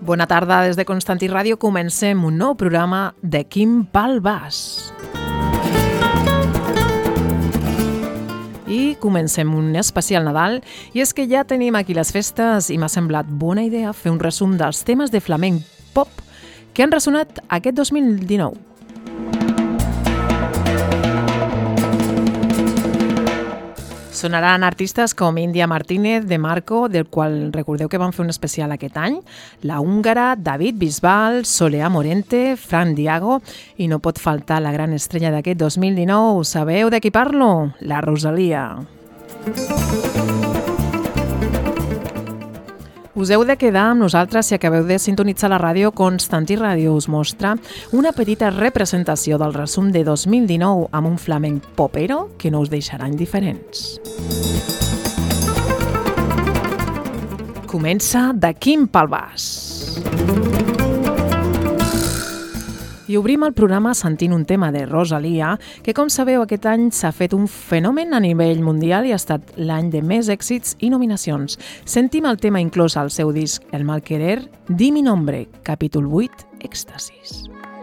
Bona tarda des de Constantí Ràdio. Comencem un nou programa de Quin pal vas? I comencem un especial Nadal, i és que ja tenim aquí les festes i m'ha semblat bona idea fer un resum dels temes de flamenc pop que han ressonat aquest 2019. Sonaran artistes com Índia Martínez, De Marco, del qual recordeu que van fer un especial aquest any, La Húngara, David Bisbal, Soleá Morente, Fran Diago, i no pot faltar la gran estrella d'aquest 2019. Sabeu de qui parlo? La Rosalia. Us heu de quedar amb nosaltres si acabeu de sintonitzar la ràdio. Constantí Ràdio us mostra una petita representació del resum de 2019 amb un flamenc popero que no us deixarà indiferents. Comença de Quin pal vas? I obrim el programa sentint un tema de Rosalia, que com sabeu aquest any s'ha fet un fenomen a nivell mundial i ha estat l'any de més èxits i nominacions. Sentim el tema inclòs al seu disc El mal querer, Di mi nombre, capítol 8, Èxtasis.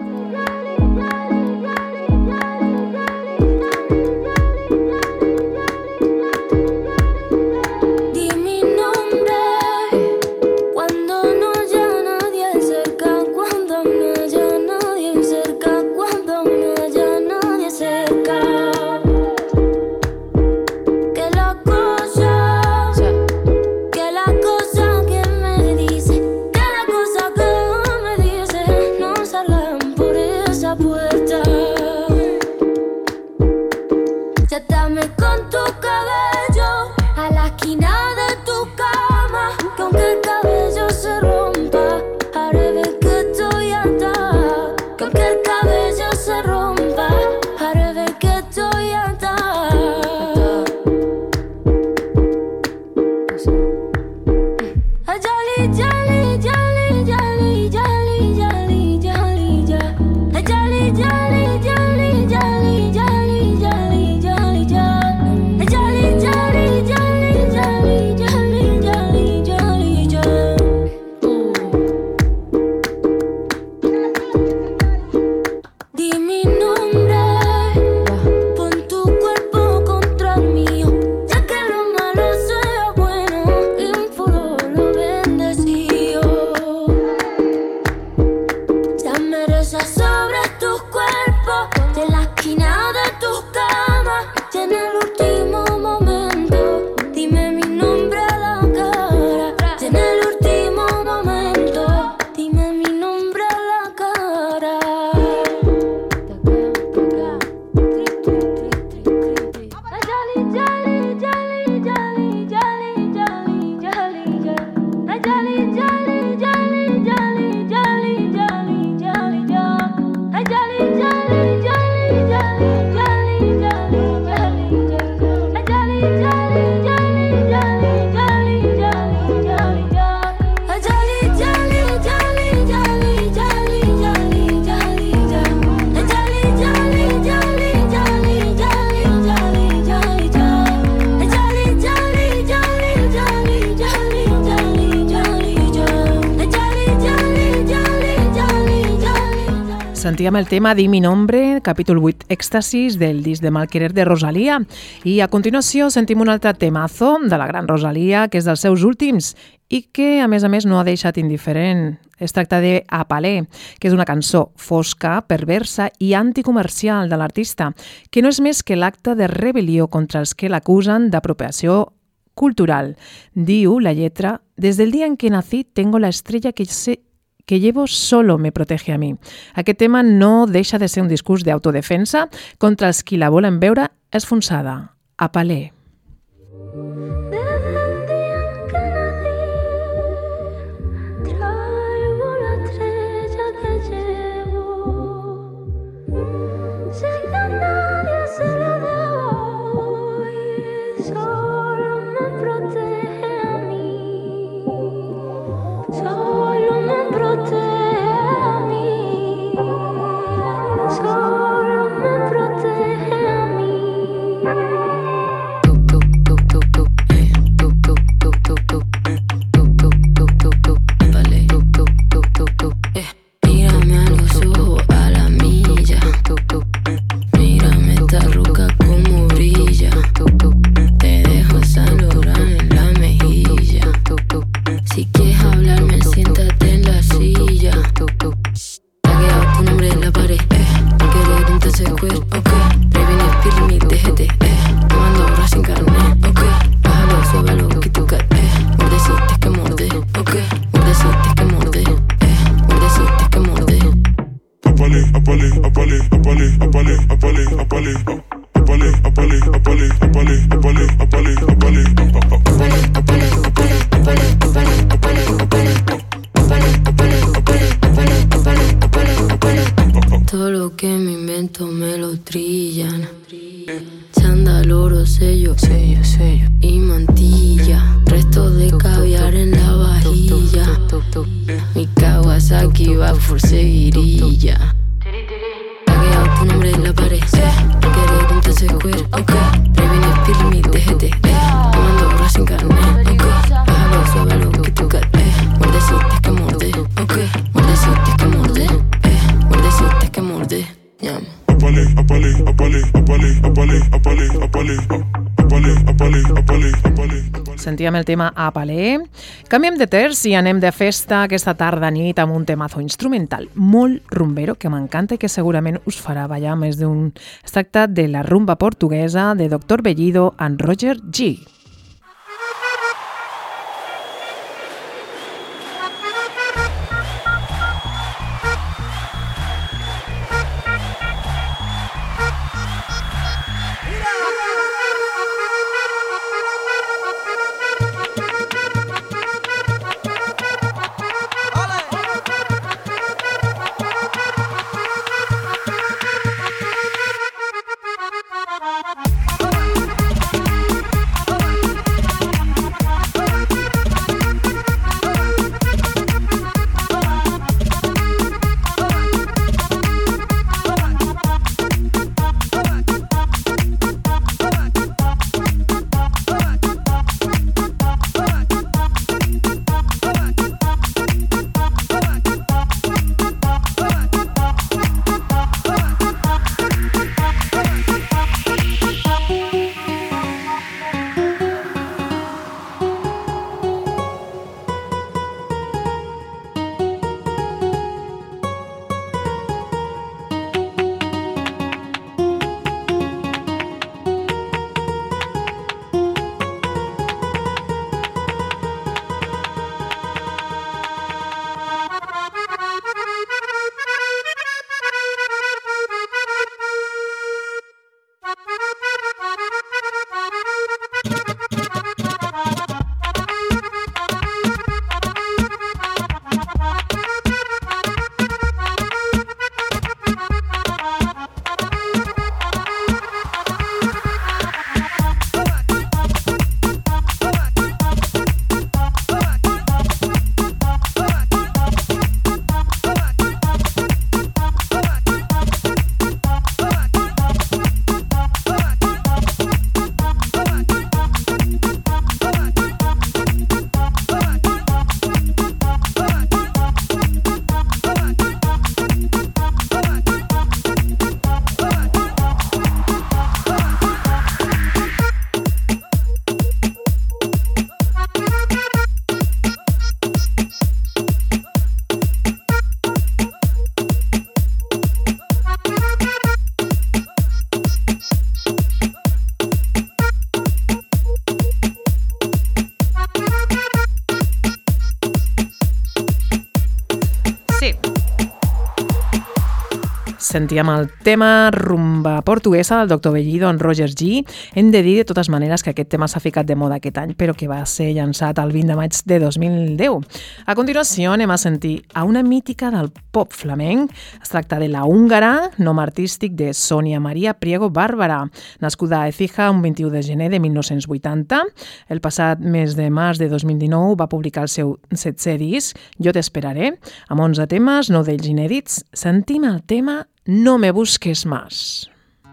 Sentíem el tema Di mi nombre, capítol 8, Èxtasis, del disc de Mal querer de Rosalia. I a continuació sentim un altre temazo de la gran Rosalia, que és dels seus últims i que, a més, no ha deixat indiferent. Es tracta de Apalé, que és una cançó fosca, perversa i anticomercial de l'artista, que no és més que l'acte de rebel·lió contra els que l'acusen d'apropiació cultural. Diu la lletra: «Desde el día en que nací tengo la estrella que llevo solo me protege a mí». Aquest tema no deixa de ser un discurs d'autodefensa contra els qui la volen veure esfonsada. Apalé. Todo lo que me invento me lo trillan. Chándal, oro, sello y mantilla. Restos de caviar en la vajilla. Mi Kawasaki va por seguirilla. Tagueado tu nombre en la pared. Querer entonces queer, ok. Previne, spill me, déjete, tomando borra sin carnet, ok. Bájalo, suávalo, que tú caes, Mordeciste que morde, ok. Mordeciste que morde, mordeciste que morde, llama. Sentíem el tema Apalé. Canviem de terç i anem de festa aquesta tarda nit amb un temazo instrumental molt rumbero que m'encanta i que segurament us farà ballar més d'un. Es tracta de la rumba portuguesa de Dr. Bellido and Roger G. Sentíem el tema rumba portuguesa del Dr. Bellido en Roger G. Hem de dir de totes maneres que aquest tema s'ha ficat de moda aquest any, però que va ser llançat el 20 de maig de 2010. A continuació anem a sentir a una mítica del pop flamenc. Es tracta de la húngara, nom artístic de Sonia Maria Priego Bàrbara, nascuda a Écija un 21 de gener de 1980. El passat mes de març de 2019 va publicar el seu 7è disc, Jo t'esperaré, amb 11 temes, 9 d'ells inèdits. Sentim el tema No me busques más.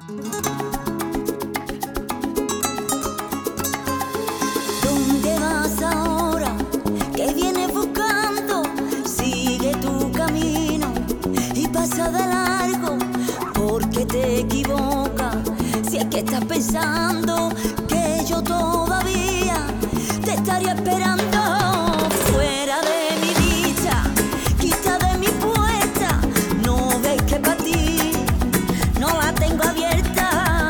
¿Dónde vas ahora? ¿Qué vienes buscando? Sigue tu camino y pasa de largo, porque te equivocas. Si es que estás pensando que yo todavía te estaría esperando. Fuera de mi vista, quita de mi puerta. No ves que para ti no la tengo abierta.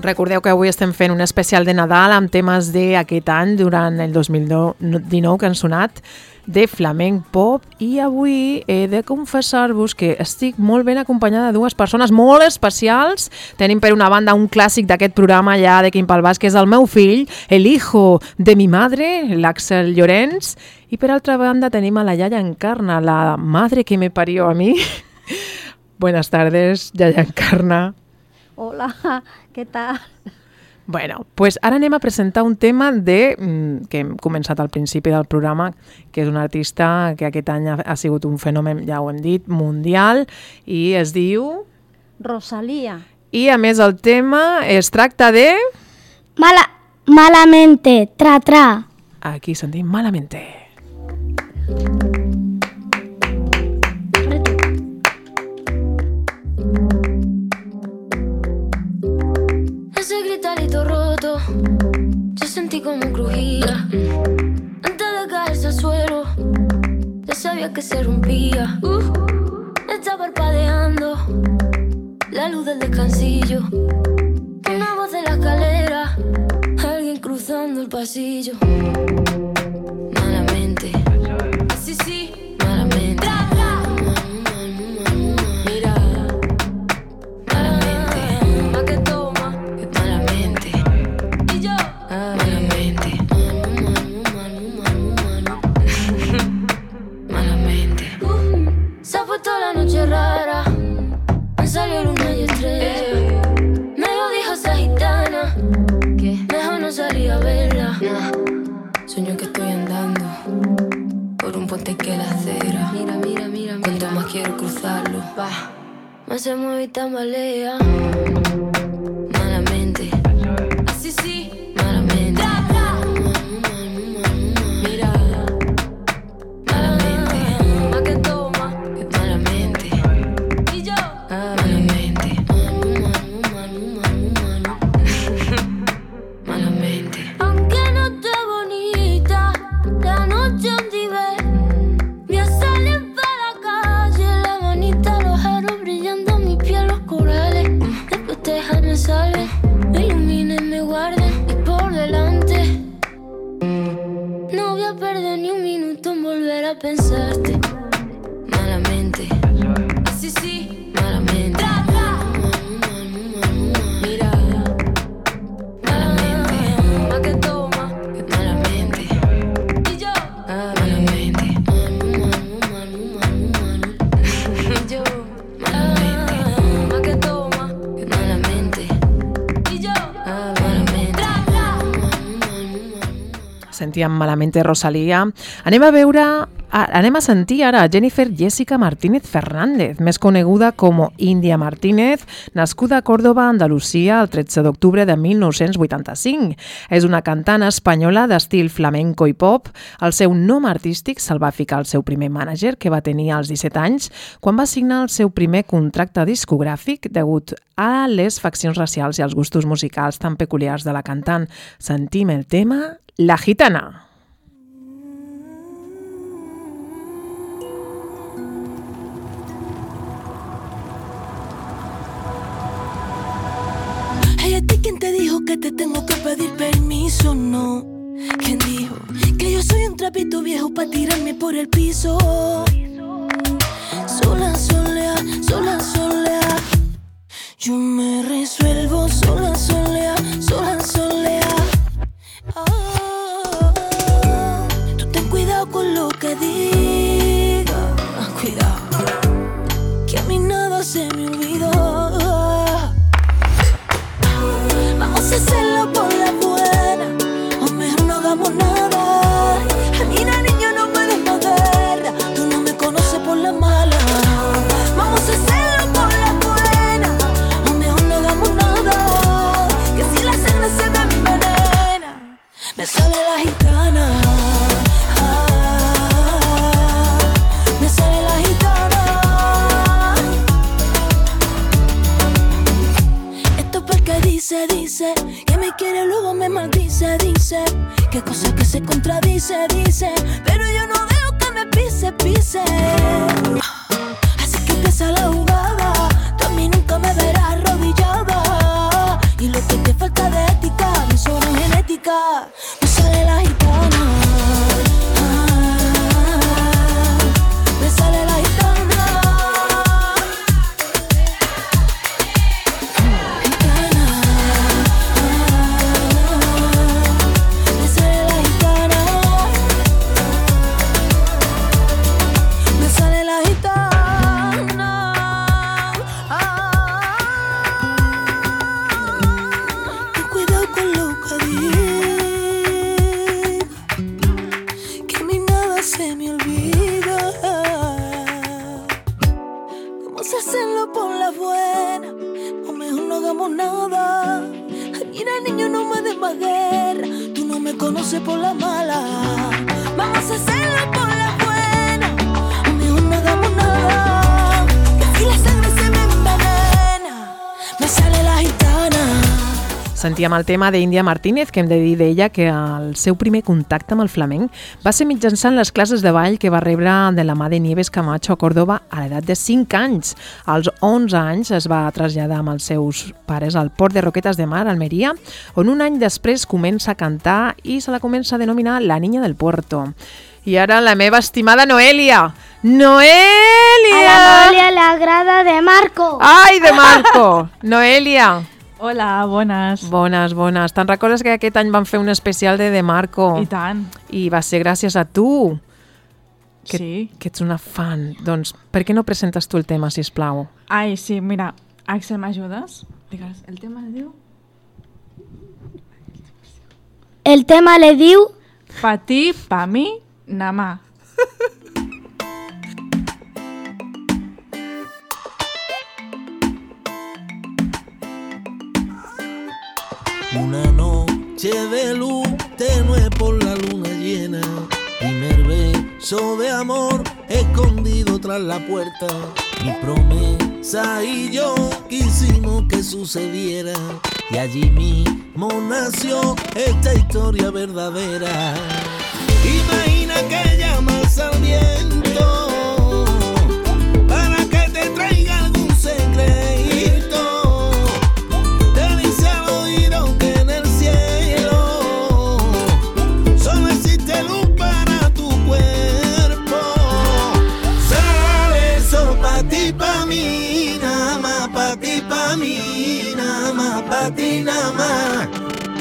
Recordeu que avui estem fent un especial de Nadal amb temes d'aquest any, durant el 2019, que han sonat, de flamenc pop, i avui he de confessar-vos que estic molt ben acompanyada de dues persones molt especials. Tenim per una banda un clàssic d'aquest programa ja de Quim Palbàs, que és el meu fill, el hijo de mi madre, l'Àxel Llorenç, i per altra banda tenim a la Yaya Encarna, la madre que me parió a mi. Buenas tardes, Yaya Encarna. Hola, què tal? Bueno, pues ara anem a presentar un tema que hem començat al principi del programa, que és un artista que aquest any ha sigut un fenomen, ja ho hem dit, mundial, i es diu... Rosalía. I a més el tema es tracta de... Malamente, tra. Aquí sentim Malamente. Ese gritarito roto, yo sentí como crujía. Antes de caerse al suelo, ya sabía que se rompía. Está parpadeando la luz del descansillo. Una voz de la escalera, alguien cruzando el pasillo. Malamente, sí, malamente. Mira, malamente, pa' que toma, malamente. Y yo, malamente. Malamente. Se ha puesto la noche rara, me salió luna y estrella. Me lo dijo esa gitana, que mejor no salí a verla. Sueño que estoy andando por un puente que la acera. Mira. Cuanto más quiero cruzarlo, más se mueve y tambalea. Malamente. Así sí, malamente. Mira, malamente. Más que toma, malamente. Y yo, malamente. Malamente. Aunque no esté bonita, la noche donde voy a salir para la calle, la manita, los aros brillando, mi piel, los corales. Después déjame salen, me iluminen, me guarden y por delante. No voy a perder ni un minuto en volver a pensarte. Malamente. Así sí, malamente. Mira, malamente. Más que toma, malamente. Y yo, malamente. Y yo, malamente. Más que toma, malamente. Y yo, malamente. Sentíem Malamente, Rosalía. Anem a sentir ara a Jennifer Jessica Martínez Fernández, més coneguda com Índia Martínez, nascuda a Còrdova, Andalusia, el 13 d'octubre de 1985. És una cantant espanyola d'estil flamenco i pop. El seu nom artístic se'l va ficar el seu primer mànager, que va tenir als 17 anys, quan va signar el seu primer contracte discogràfic degut a les faccions racials i als gustos musicals tan peculiars de la cantant. Sentim el tema La Gitana. ¿Quién te dijo que te tengo que pedir permiso? No. ¿Quién dijo que yo soy un trapito viejo para tirarme por el piso? Sola, solea. Yo me resuelvo sola, solea. Tú ten cuidado con lo que digas. Cuidado, que a mí nada se me olvidó. Vamos a hacerlo por la buena, o mejor no hagamos nada. Mira, niño, no me des más guerra, tú no me conoces por la mala. Vamos a hacerlo por la buena, o mejor no hagamos nada. Que si la sangre se me envenena, me sale la gitana. Me sale la gitana. Esto porque dice que me quiere, luego me maldice, dice que cosa que se contradice, dice, pero yo no dejo que me pise. Así que empieza la jugada, tú a mí nunca me verás arrodillada, y lo que te falta Vamos a hacerlo por la buena, o mejor no hagamos nada. Mira, niño, no me des más guerra, tú no me conoces por la mala. Vamos a hacerlo por la buena, o mejor no hagamos nada. Que si la sangre se me envenena, me sale la gitana. Sentíem el tema d'Índia Martínez, que hem de dir d'ella que el seu primer contacte amb el flamenc va ser mitjançant les classes de ball que va rebre de la mà de Nieves Camacho a Córdoba a l'edat de 5 anys. Als 11 anys es va traslladar amb els seus pares al port de Roquetas de Mar, Almeria, on un any després comença a cantar i se la comença a denominar la Niña del Puerto. I ara la meva estimada Noelia. Noelia! A la Noelia le agrada de Marco. Ai, de Marco! Noelia. Hola, bones. Bones, bones. Te'n recordes que aquest any van fer un especial de Marco? I tant. I va ser gràcies a tu. Sí. Que ets una fan. Doncs, per què no presentes tu el tema, sisplau? Ai, sí, mira, Axel, m'ajudes? Digues, el tema le diu... El tema le diu... Pa ti, pa mi, namà. Una noche de luz tenue por la luna llena, primer beso de amor escondido tras la puerta. Mi promesa y yo quisimos que sucediera, y allí mismo nació esta historia verdadera. Imagina que llamas al viento para que te traiga algún secreto. Te dice al oído que en el cielo solo existe luz para tu cuerpo. Sale eso pa' ti, pa' mí, nada más, pa' ti, pa' mí, nada más, pa' ti, nada más.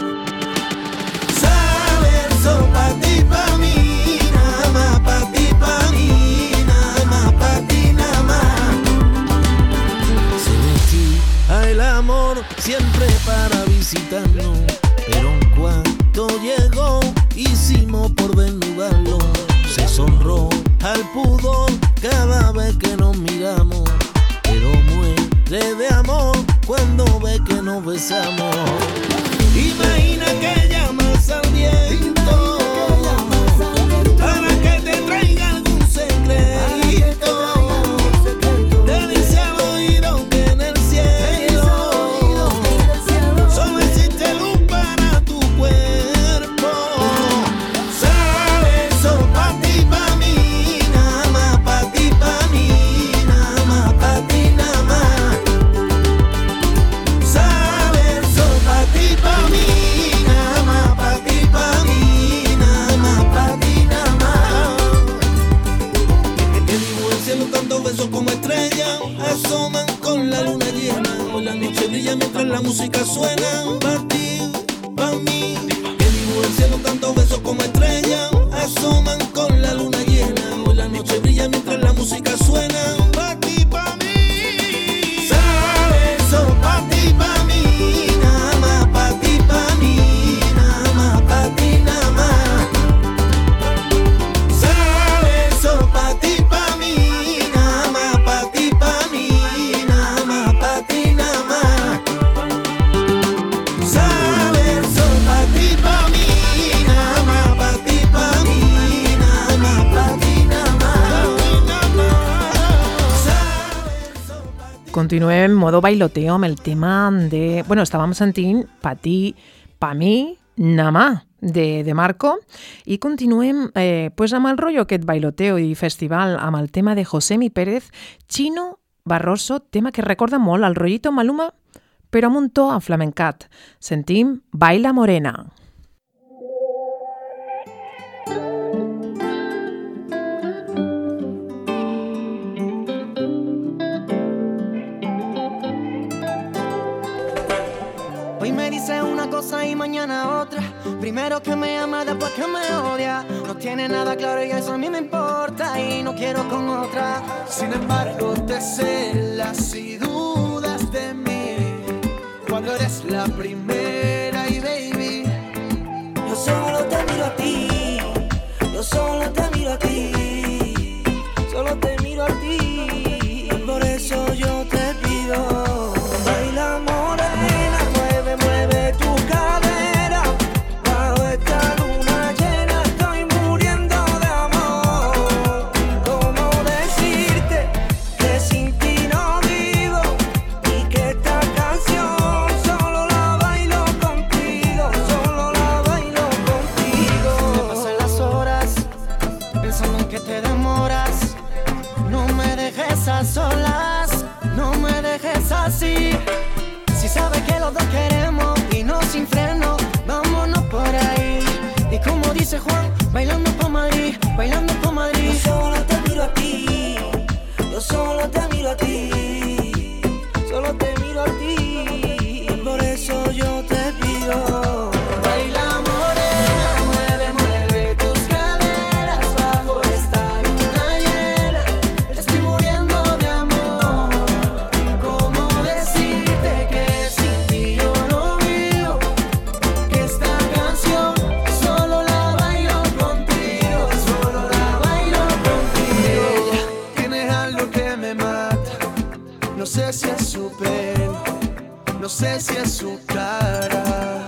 Pa' ti, pa' mí, nada más, pa' ti, pa' mí, nada más, pa' ti, nada más. Se vestía el amor siempre para visitarnos, pero en cuanto llegó hicimos por desnudarlo. Se sonró al pudor cada vez que nos miramos, pero muere de amor cuando ve que nos besamos. Imagina que llamas al viento para que te traiga algún secreto. Te dice al oído que en el cielo solo existe luz para tu cuerpo. Sale eso pa' ti, pa' mí, nada más, pa' ti, pa' mí, nada más, pa' ti, nada más. Sale eso pa' ti, pa' mí. Como estrellas asoman con la luna llena, hoy la noche brilla mientras la música suena. Pa' ti, pa' mí, que dibujo el cielo tantos besos como estrellas asoman con la luna llena, hoy la noche brilla mientras la música suena. Pa' ti, pa' mí, sale eso pa' ti, pa' mí, nada más, pa' ti, pa' mí, nada más, pa' ti, nada más. Sale eso pa' ti, pa' mí. Continuem modo bailoteo amb el tema de... Bueno, estàvem sentint Pa ti, pa mi, namà, de Marco, i continuem pues amb el rotllo aquest bailoteo i festival amb el tema de Josemi Pérez, Chino Barroso, tema que recorda molt al rollito Maluma, però amb un to aflamencat. Sentim Baila Morena. Hoy me dice una cosa y mañana otra. Primero que me ama, después que me odia. No tiene nada claro y eso a mí me importa. Y no quiero con otra. Sin embargo te celas y dudas de mí cuando eres la primera y baby. Yo solo te miro a ti. Yo solo te miro a ti. Solo te miro a ti. Por eso yo alas, no me dejes así. Si sabes que los dos queremos y no sin freno, vámonos por ahí. Y como dice Juan, bailando por Madrid, bailando por Madrid. Yo solo te miro a ti, yo solo te miro a ti, solo te miro a ti. Por eso yo te pido. Baila morena, mueve, mueve tus caderas bajo esta luna llena. Estoy muriendo de amor. ¿Cómo decirte que sin ti yo no vivo? Que esta canción solo la bailo contigo, solo la bailo contigo. Ella tiene algo que me mata. No sé si es su pelo, no sé si es su cara.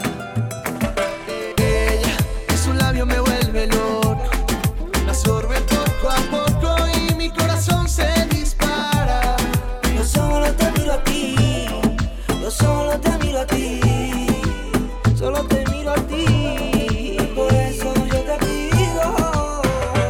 Ella y su labio me vuelve loco. La absorbe poco a poco y mi corazón se dispara. Yo solo te miro a ti, yo solo te miro a ti, solo te miro a ti. Por eso yo te pido.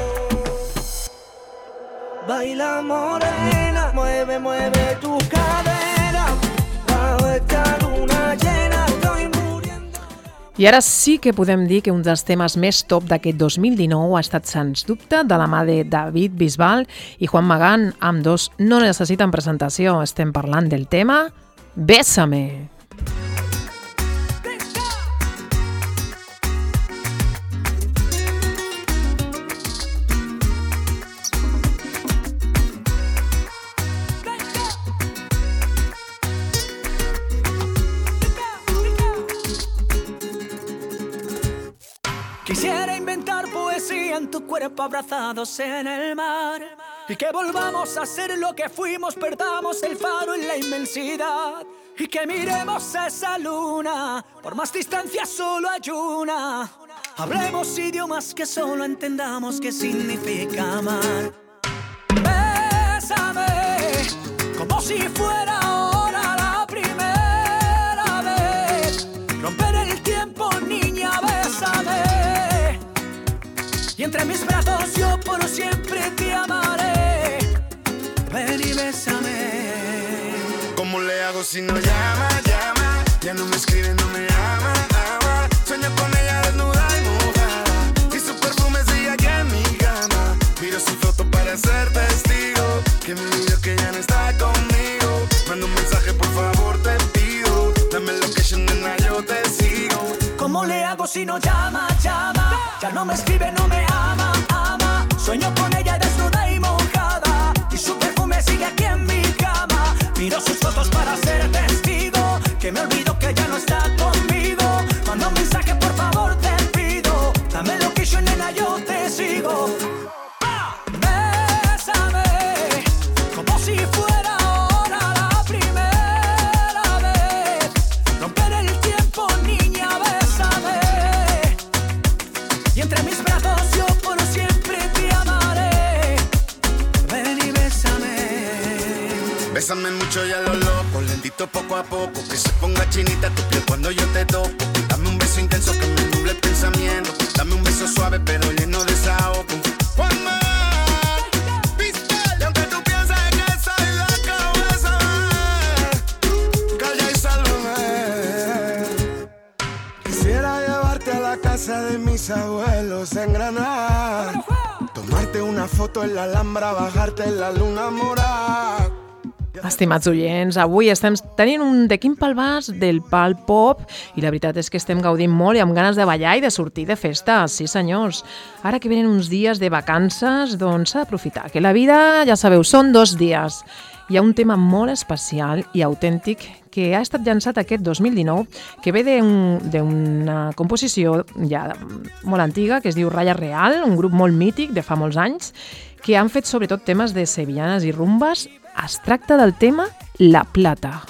Baila morena, mueve, mueve tu cadera bajo esta luna llena. Estoy muriendo. I ara sí que podem dir que un dels temes més top d'aquest 2019 ha estat, sens dubte, de la mà de David Bisbal i Juan Magán. Ambdós no necessiten presentació. Estem parlant del tema Bésame. Quisiera inventar poesía en tu cuerpo abrazados en el mar y que volvamos a ser lo que fuimos, perdamos el faro en la inmensidad y que miremos esa luna, por más distancia solo hay una. Hablemos idiomas que solo entendamos qué significa amar. Bésame como si fuera ahora la primera vez. Romper el tiempo, niña, bésame. Y entre mis brazos yo por siempre te amaré. Ven y bésame. ¿Cómo le hago si no llama, llama? Ya no me escribe, no me ama, ama. Sueño con ella desnuda y mojada y su perfume sigue aquí en mi cama. Miro su foto para ser testigo que me olvidó que ya no está conmigo. Manda un mensaje, por favor, te pido. Dame location, nena, yo te sigo. ¿Cómo le hago si no llama, llama? Ya no me escribe, no me ama, ama. Sueño con ella desnuda y mojada y su perfume sigue aquí en mi cama. Miro sus fotos para ser testigo que me olvido que ya no está conmigo. Manda un mensaje, por favor, te pido. Dame location, nena, yo te sigo. Bésame como si fuera ahora la primera vez. Romper el tiempo, niña, bésame. Y entre mis brazos yo por siempre te amaré. Ven y bésame. Bésame mucho y a lo loco, lentito poco a poco, que se ponga chinita tu piel cuando yo te toco. Dame un beso intenso que me nuble el pensamiento. Dame un beso suave pero lleno de desahogo. Cuando y aunque tú pienses que soy loco, bésame. Calla y sálvame. Quisiera llevarte a la casa de mis abuelos en Granada, tomarte una foto en la Alhambra, bajarte en la luna morada. Estimats oients, avui estem tenint un de quin pel vas del pal pop i la veritat és que estem gaudint molt i amb ganes de ballar i de sortir de festa, sí senyors. Ara que venen uns dies de vacances, doncs s'ha d'aprofitar, que la vida, ja sabeu, són 2 dies. Hi ha un tema molt especial i autèntic que ha estat llançat aquest 2019, que ve d'una composició ja molt antiga, que es diu Raya Real, un grup molt mític de fa molts anys, que han fet sobretot temes de sevillanes i rumbes. Es tracta del tema La Plata.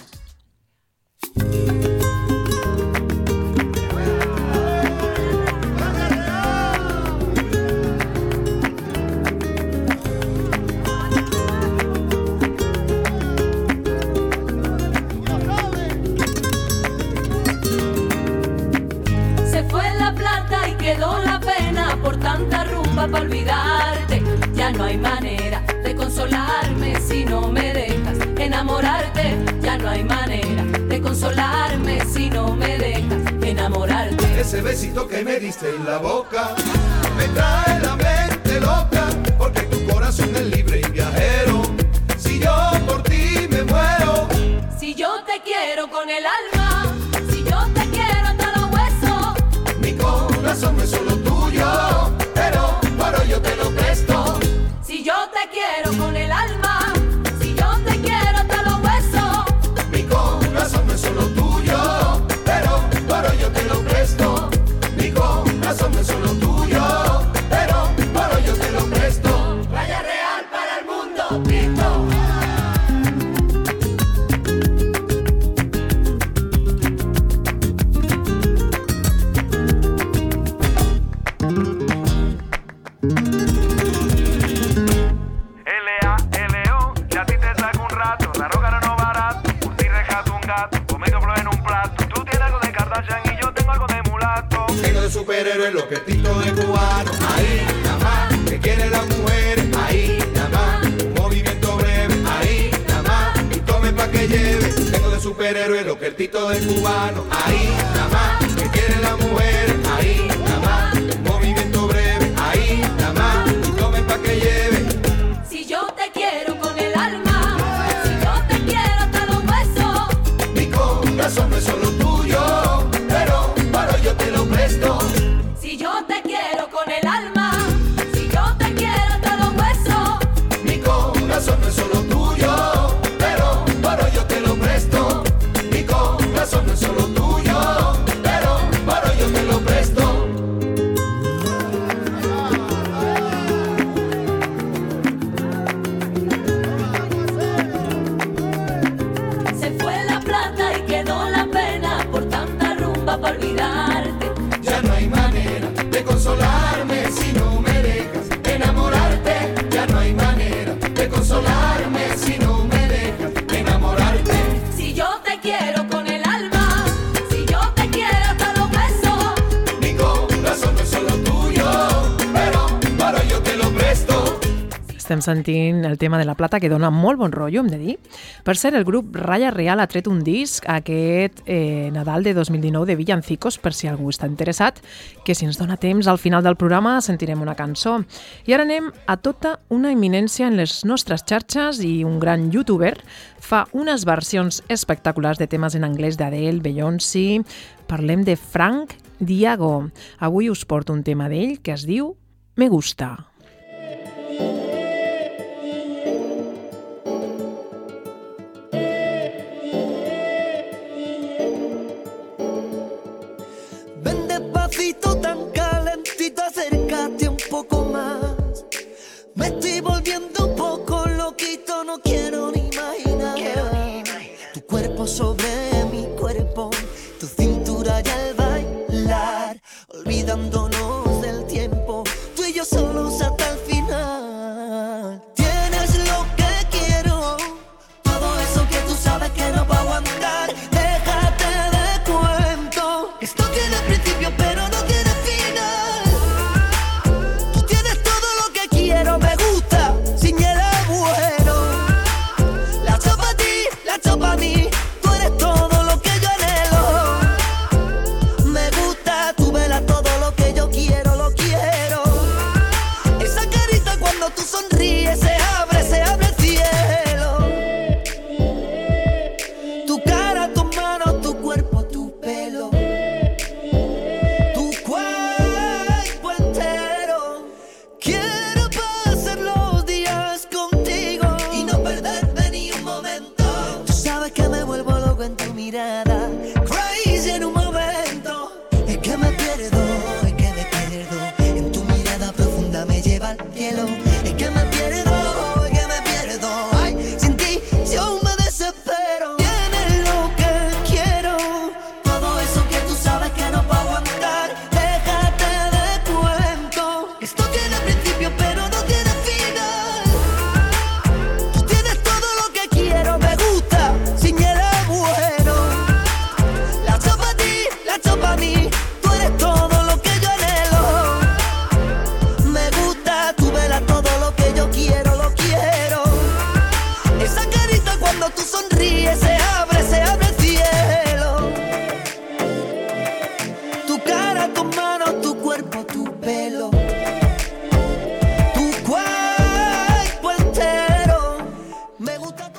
Se fue la plata y quedó la pena por tanta rumba para olvidarte. Ya no hay manera de consolarme si no me dejas ese besito que me diste en la boca me trae la mente loca, porque tu corazón es libre y viajero. Si yo por ti me muero, si yo te quiero con el alma, si yo te quiero hasta los huesos, mi corazón no es solo tuyo, pero yo te lo presto. Si yo te quiero con el alma, si yo te quiero hasta los huesos, mi corazón no es solo tuyo, pero yo te lo presto. Mi corazón no es solo tuyo, pero yo te lo presto. Raya Real para el mundo, Tito. L.A.L.O. Si a ti te saca un rato, la roca no barato, un tigre jato, un gato, comiendo flor en un plato. Tú tienes algo de Kardashian y yo tengo algo de mulato. Tengo de superhéroe lo que es Tito de cubano. Ahí nada más, que quieren las mujeres. Ahí nada más, un movimiento breve. Ahí nada más, y tome pa' que lleve. Tengo de superhéroe lo que es Tito de cubano. Ahí nada más, que quieren las mujeres. Ahí nada más, un movimiento breve. Ahí nada más, y tome pa' que lleve. Si yo te quiero con el alma, si yo te quiero hasta los huesos, mi corazón no es solo tuyo, pero yo te lo presto. Si yo te quiero con el alma, si yo te quiero hasta los huesos, mi corazón no es solo tuyo, pero yo te lo presto. Mi corazón no es solo tuyo, pero yo te lo presto. se fue la plata y quedó la pena por tanta rumba para olvidarte. Ya no hay manera de consolarme si no me dejas enamorarte. Ya no hay manera de consolarme si no me dejas enamorarte. Si yo te quiero con el alma, si yo te quiero hasta los besos, mi corazón no es solo tuyo, pero yo te lo presto. Estem sentint el tema de la plata, que dona molt bon rotllo, hem de dir. Per cert, el grup Raya Real ha tret un disc aquest Nadal de 2019 de villancicos, per si algú està interessat, que si ens dona temps al final del programa sentirem una cançó. I ara anem a tota una eminència en les nostres xarxes, i un gran youtuber fa unes versions espectaculars de temes en anglès d'Adele, Beyoncé. Parlem de Frank Diago. Avui us porto un tema d'ell que es diu Me Gusta. Ven despacito, tan calentito, acércate un poco más. Me estoy volviendo un poco loquito, no quiero ni imaginar. Tu cuerpo sobre mi cuerpo, tu cintura y al bailar, olvidándonos del tiempo, tú y yo solos hasta el final. Tienes lo que quiero, todo eso que tú sabes que no puedo aguantar. Déjate de cuento, esto tiene principio pero no tiene final. Tú tienes todo lo que quiero, me gusta, sin el abuelo. La chopa a ti, la chopa a mí, tú eres todo lo que yo anhelo. Me gusta, tú velas todo lo que yo quiero, lo quiero. Esa carita cuando tú sonríes se abre el cielo. Tu cara, tus manos, tu cuerpo, tu pelo, tu cuerpo entero. Quiero pasar los días contigo y no perderme ni un momento. Tú sabes que me vuelvo loco en tu mirada, crazy en un momento. Es que me pierdo, en tu mirada profunda me lleva al cielo. Es que me pierdo, ay, sin ti yo me desespero. Tienes lo que quiero, todo eso que tú sabes que no puedo aguantar. Déjate de cuento, esto tiene principio pero no tiene final. Tú tienes todo lo que quiero, me gusta, sin el abuelo.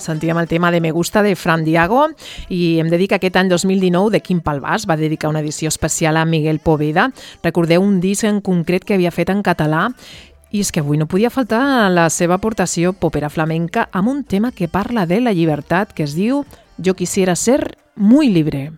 sentíem el tema de Me Gusta de Fran Diago i hem de dir que aquest any 2019 de Quim Palbàs va dedicar una edició especial a Miguel Poveda. Recordeu un disc en concret que havia fet en català i és que avui no podia faltar la seva aportació popera flamenca amb un tema que parla de la llibertat que es diu Yo quisiera ser muy libre.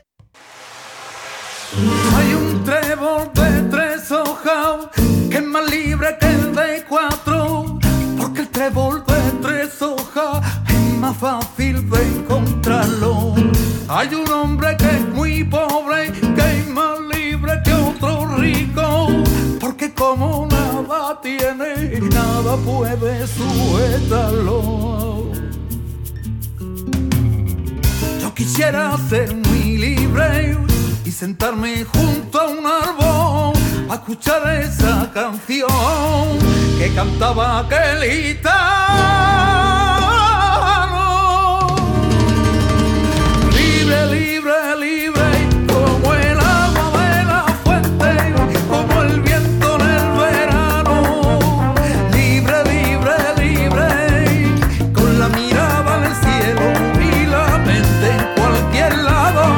Hay un trébol de 3 hojas que es más libre que el de 4, porque el trébol de 3 hojas es más fácil de encontrarlo. Hay un hombre que es muy pobre, que es más libre que otro rico, porque como nada tiene, nada puede sujetarlo. Yo quisiera ser muy libre y sentarme junto a un árbol a escuchar esa canción que cantaba aquel gitano. Libre, libre, libre, como el agua de la fuente, como el viento en el verano. Libre, libre, libre, con la mirada en el cielo y la mente en cualquier lado.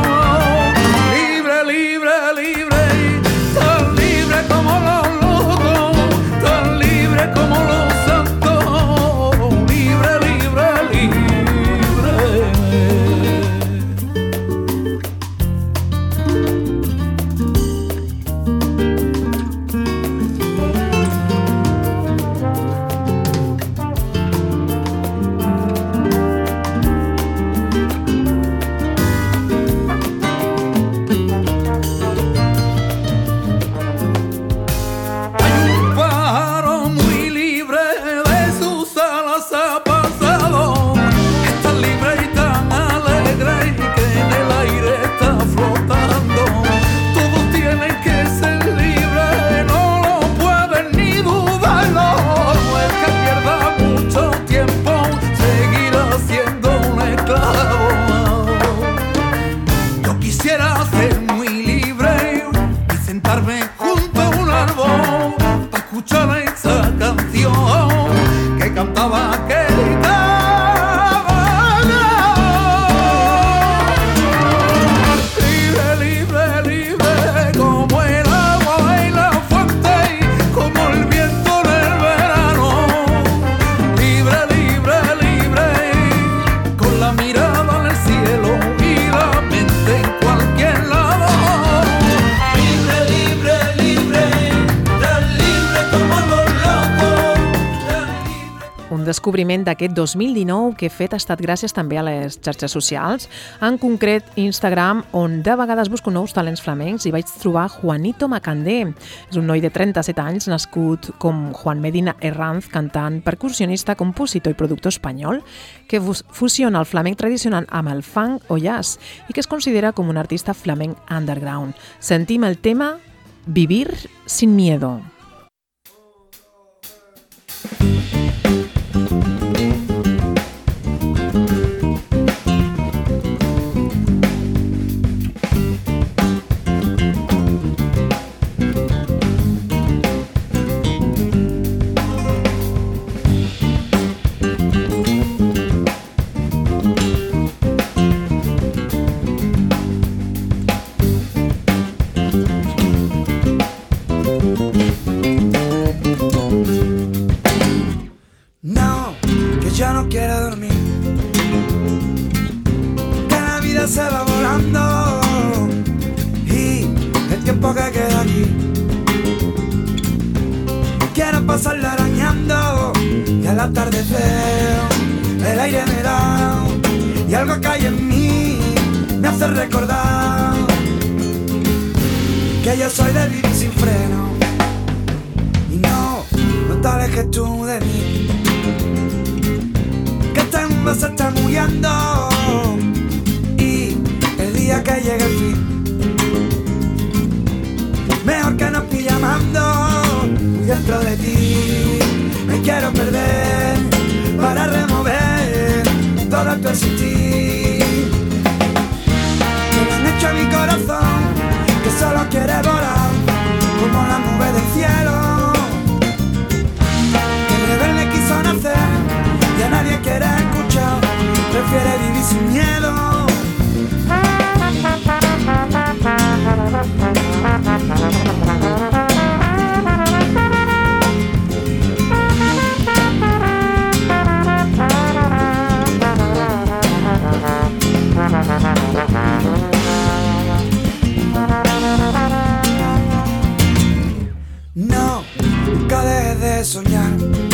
Descobriment d'aquest 2019 que he fet ha estat gràcies també a les xarxes socials, en concret Instagram, on de vegades busco nous talents flamencs i vaig trobar Juanito Macandé. És un noi de 37 anys, nascut com Juan Medina Herranz, cantant, percussionista, compositor i productor espanyol, que fusiona el flamenc tradicional amb el funk o jazz i que es considera com un artista flamenc underground. Sentim el tema Vivir sin miedo. Pasarla arañando y al atardecer el aire me da y algo que hay en mí me hace recordar que yo soy de vivir sin freno y no te alejes tú de mí, que este mundo se está muriendo y el día que llegue el fin mejor que nos pille amando. Dentro de ti me quiero perder para remover todo tu existir. Me han hecho a mi corazón que solo quiere volar como la nube del cielo. Que de verme quiso nacer y a nadie quiere escuchar vivir sin miedo. No, nunca dejes de soñar.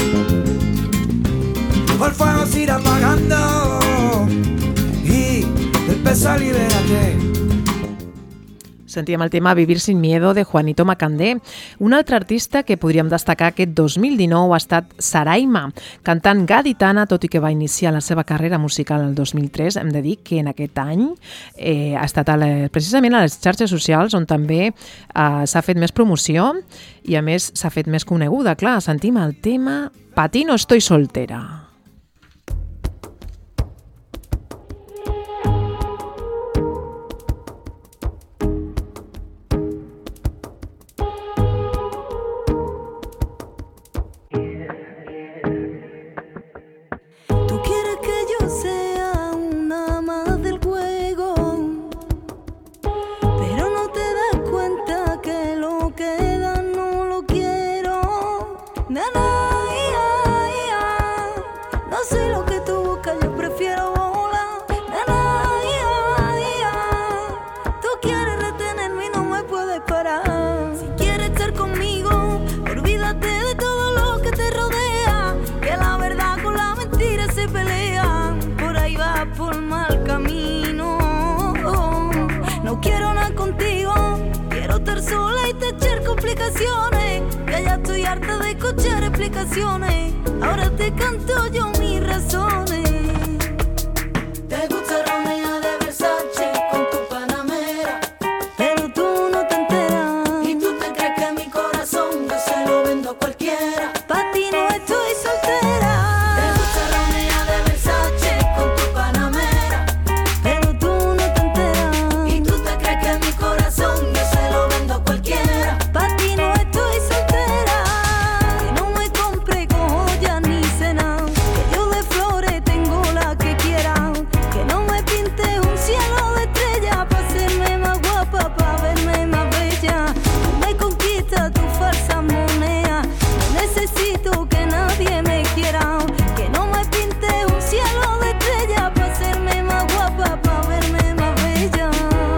El fuego se irá apagando y del peso libérate. Sentíem el tema Vivir sin miedo de Juanito Macandé. Un altre artista que podríem destacar aquest 2019 ha estat Saraima, cantant gaditana, tot i que va iniciar la seva carrera musical el 2003. Hem de dir que en aquest any ha estat precisament a les xarxes socials on també s'ha fet més promoció i a més s'ha fet més coneguda. Clar, sentim el tema Pa ti no estoy soltera. Que ya estoy harta de escuchar explicaciones. Ahora te canto yo mis razones. Te gusta Romeo de Versace con tu panamera, pero tú no te enteras. Y tú te crees que mi corazón yo se lo vendo a cualquiera. Pa' ti no estoy soltera. Te gusta Romeo de Versace con tu panamera, pero tú no te enteras. Y tú te crees que mi corazón yo se lo vendo a cualquiera. Pa' ti no estoy soltera. Que no me compre con joyas ni cena, que yo de flores tengo la que quiera. Que no me pinte un cielo de estrella pa' hacerme más guapa, pa' verme más bella. No me conquista tu falsa moneda. No necesito que nadie me quiera. Que no me pinte un cielo de estrella pa' hacerme más guapa, pa' verme más bella.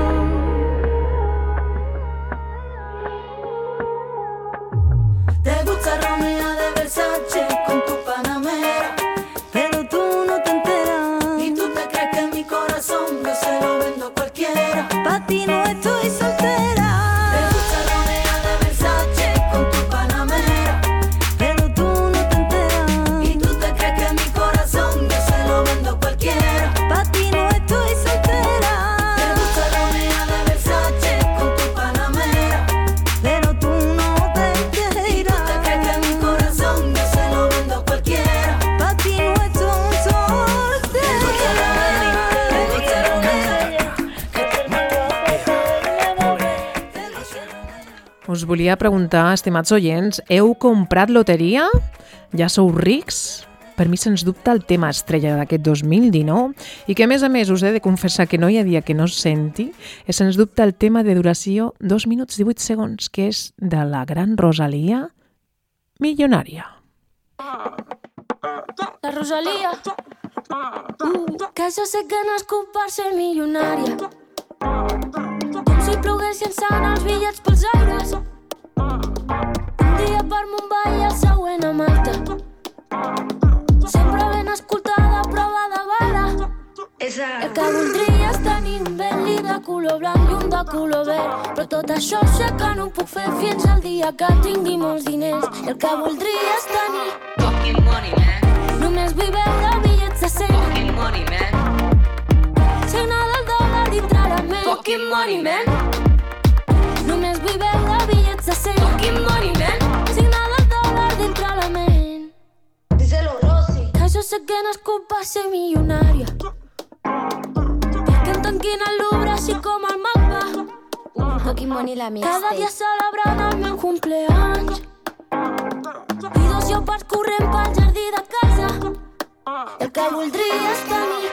Te gusta Romeo de Versace con tu panamera, pero tú no te enteras. Y tú te crees que mi corazón yo se lo vendo a cualquiera. Pa' ti no estoy soltera. Te gusta Romeo de Versace con tu panamera, pero tú no te enteras. Y tú te crees que mi corazón yo se lo vendo a cualquiera. Pa' ti no estoy soltera. Te gusta Romeo de Versace con tu panamera, pero tú no te enteras. Y tú te crees que mi corazón yo se lo vendo a cualquiera. Pa' ti no estoy soltera. Us volia preguntar, estimats oients, heu comprat loteria? Ja sou rics? Per mi, sens dubte, el tema estrella d'aquest 2019 i que, a més, us he de confessar que no hi ha dia que no es senti, és, sens dubte, el tema de duració 2 minuts 18 segons, que és de la gran Rosalía, Milionària. La Rosalía, que jo sé que no és culpar ser milionària. Com si ploguessin sant els bitllets pels aires. Un dia per Mumbai i el següent a Malta. Sempre ben escoltada, prova de bala. El que voldria és tenir un Bentley de color blanc i un de color verd. Però tot això sé que no ho puc fer fins al dia que tingui molts diners. El que voldria és tenir fucking money, man. Només vull veure bitllets de 100. Fucking money, man. Signar del dòlar dintre la ment. Fucking money, man. Només vull veure bitllets de 100. Fucking money, man. Signar del dòlar dintre la ment. Díselo, Rosy. Que jo sé que no és culpa ser milionària. Que em tanquin el Louvre així com el mapa. Fucking money la mixtape. Cada dia celebrant el meu cumpleaños. I 2 lleopards corrent pel jardí de casa. El que voldria és tenir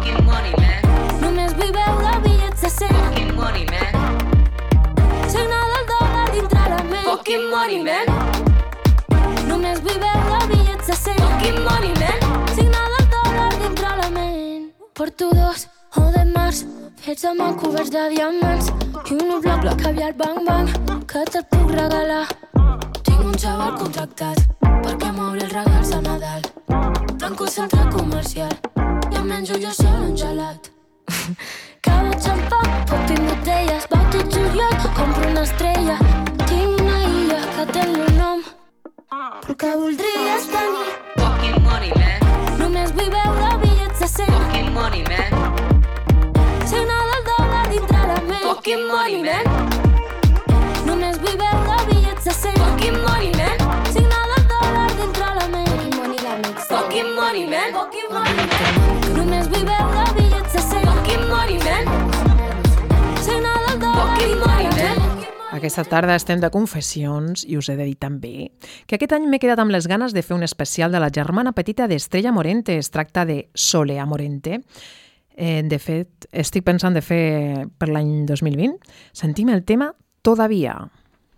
Fucking money, man. Només vull veure bitllets de 100. Fucking money, man. Signar del dòlar dintre la ment. Fucking money, man. Només vull veure bitllets de 100. Fucking money, man. Signar del dòlar dintre la ment. Porto 2 o de març fets amb coberts de diamants i un bloc caviar bang bang que te'l puc regalar. Tinc un xaval contractat perquè m'obri els regals a Nadal. Tanco el centre comercial i em menjo jo sol un gelat. Cava xampà, pop i botelles, va tot juliol, compro una estrella. Tinc una illa que té el meu nom, però que voldries tenir. Fucking money, man. Només vull veure bitllets de 100. Fucking money, man. Signar del dòlar dintre la ment. Fucking money, man. Només vull veure bitllets de 100. Fucking money, man. Signar del dòlar dintre la ment. Fucking money, la mix. Fucking money, man. Fucking money, man. Només vull veure bitllets de 100. Fucking money, man. Signar del dòlar dintre la ment. Aquesta tarda estem de confessions i us he de dir també que aquest any m'he quedat amb les ganes de fer un especial de la germana petita d'Estrella Morente. Es tracta de Solea Morente. De fet, estic pensant de fer per l'any 2020. Sentim el tema Todavía.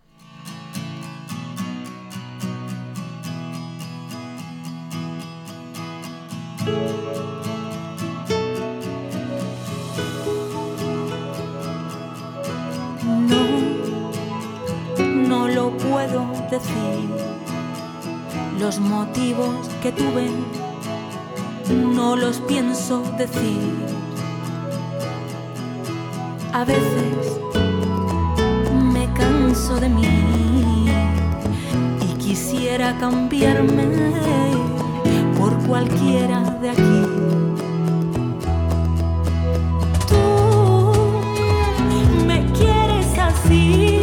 No lo puedo decir. Los motivos que tuve no los pienso decir. A veces me canso de mí y quisiera cambiarme por cualquiera de aquí. Tú me quieres así.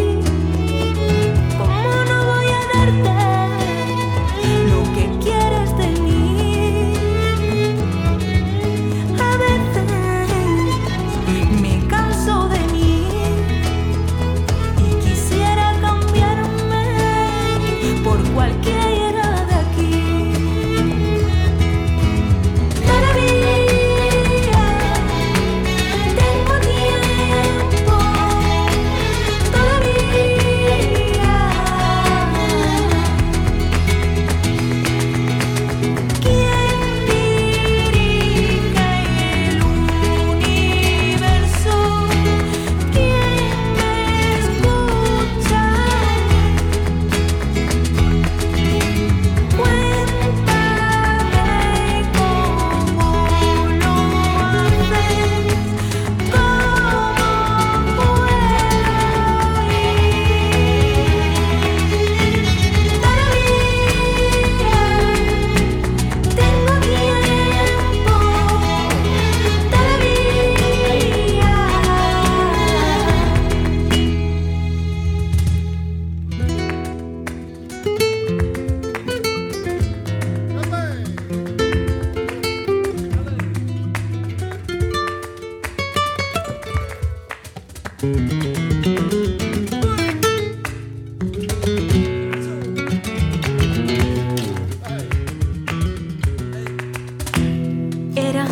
Era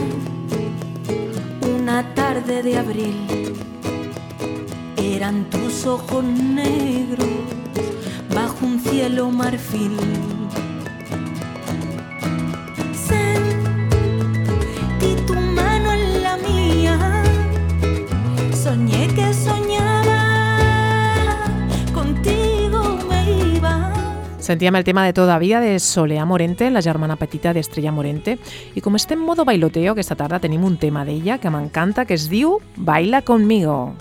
una tarde de abril, eran tus ojos negros bajo un cielo marfil. Sentí tu mano en la mía, soñé que soñaba, contigo me iba. Sentíem el tema de Todavía de Solea Morente, la germana petita d'Estrella Morente. I com estem en modo bailoteo, aquesta tarda tenim un tema d'ella que m'encanta, que es diu Baila Conmigo.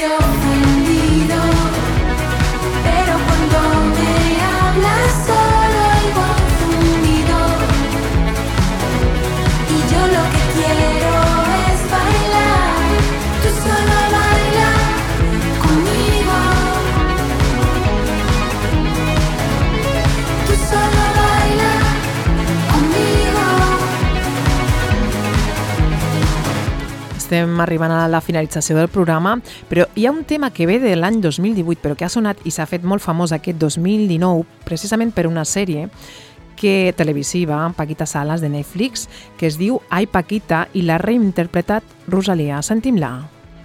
ofendido, pero cuando me hablas solo oigo zumbido. Y yo lo que quiero es bailar, tú solo baila conmigo. Tú solo baila conmigo. Estem arribant a la finalització del programa, però hi ha un tema que ve de l'any 2018, però que ha sonat i s'ha fet molt famós aquest 2019, precisament per una sèrie televisiva, Paquita Salas, de Netflix, que es diu Ai Paquita, i l'ha reinterpretat Rosalía. Sentim-la.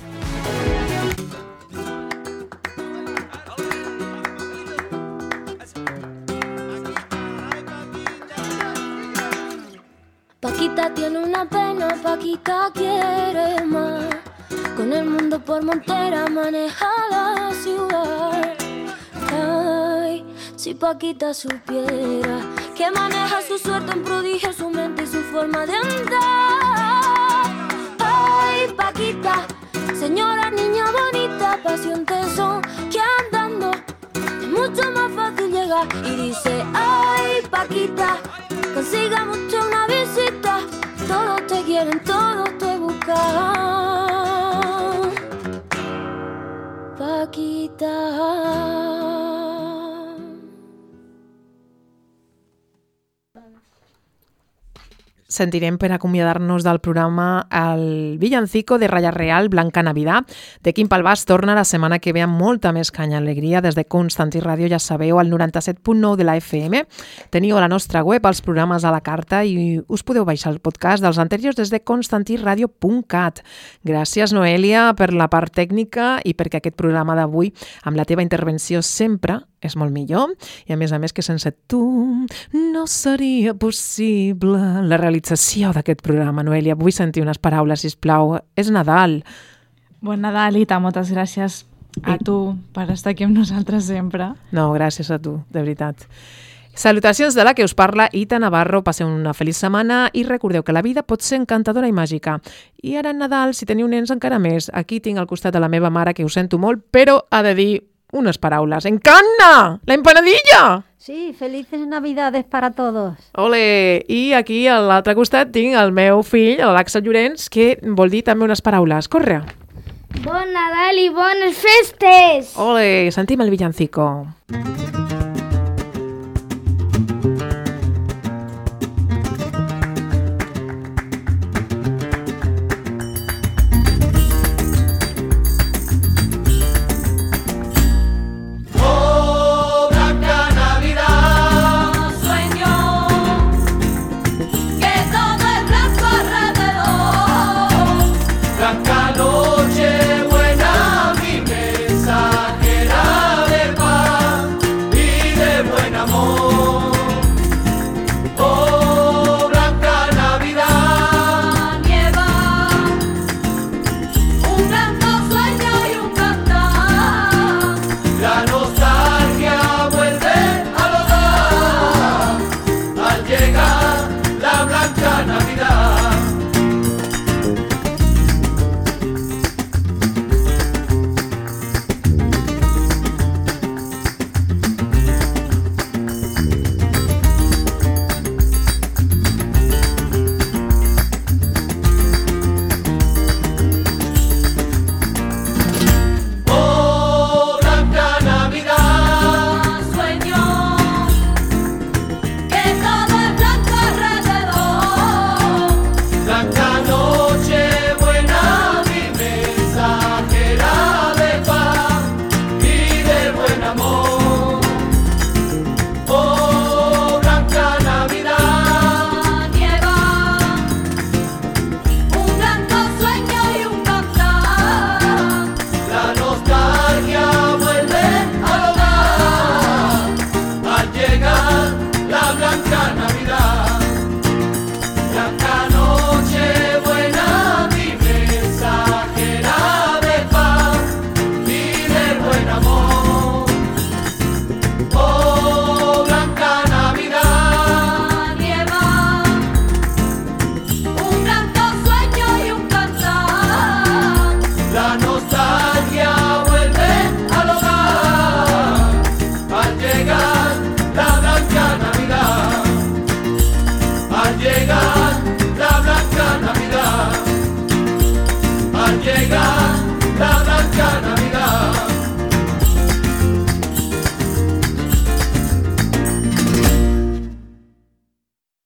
Paquita tiene una pena, Paquita quiere más. Con el mundo por montera maneja la ciudad. Ay, si Paquita supiera que maneja su suerte en prodigio, su mente y su forma de andar. Ay, Paquita, señora niña bonita, pasión, tesón, que andando es mucho más fácil llegar. Y dice, ay, Paquita, consiga mucho una visita, todos te quieren, todos te buscan. Paquita. Sentirem per acomiadar-nos del programa el villancico de Raya Real, Blanca Navidad, de Quim Palbás. Torna la setmana que ve amb molta més canya i alegria des de Constantí Ràdio, ja sabeu, al 97.9 de la FM. Teniu a la nostra web els programes a la carta i us podeu baixar el podcast dels anteriors des de constantiradio.cat. Gràcies, Noelia, per la part tècnica i perquè aquest programa d'avui, amb la teva intervenció sempre, és molt millor, i a més que sense tu no seria possible la realització d'aquest programa. Noelia, vull sentir unes paraules, sisplau. És Nadal. Bon Nadal, Ita, moltes gràcies a tu per estar aquí amb nosaltres sempre. No, gràcies a tu, de veritat. Salutacions de la que us parla, Ita Navarro. Passeu una feliç setmana i recordeu que la vida pot ser encantadora i màgica. I ara en Nadal, si teniu nens encara més, aquí tinc al costat de la meva mare, que ho sento molt, però ha de dir unas paraules. ¡Encarna! ¡La empanadilla! Sí, felices Navidades para todos. Ole! I aquí a l'altre costat tinc el meu fill, l'Àxel Llorenç, que vol dir també unes paraules. Corre! Bon Nadal i bones festes! Ole! Sentim el villancico. Noche buena, mi mensajera de paz. vida.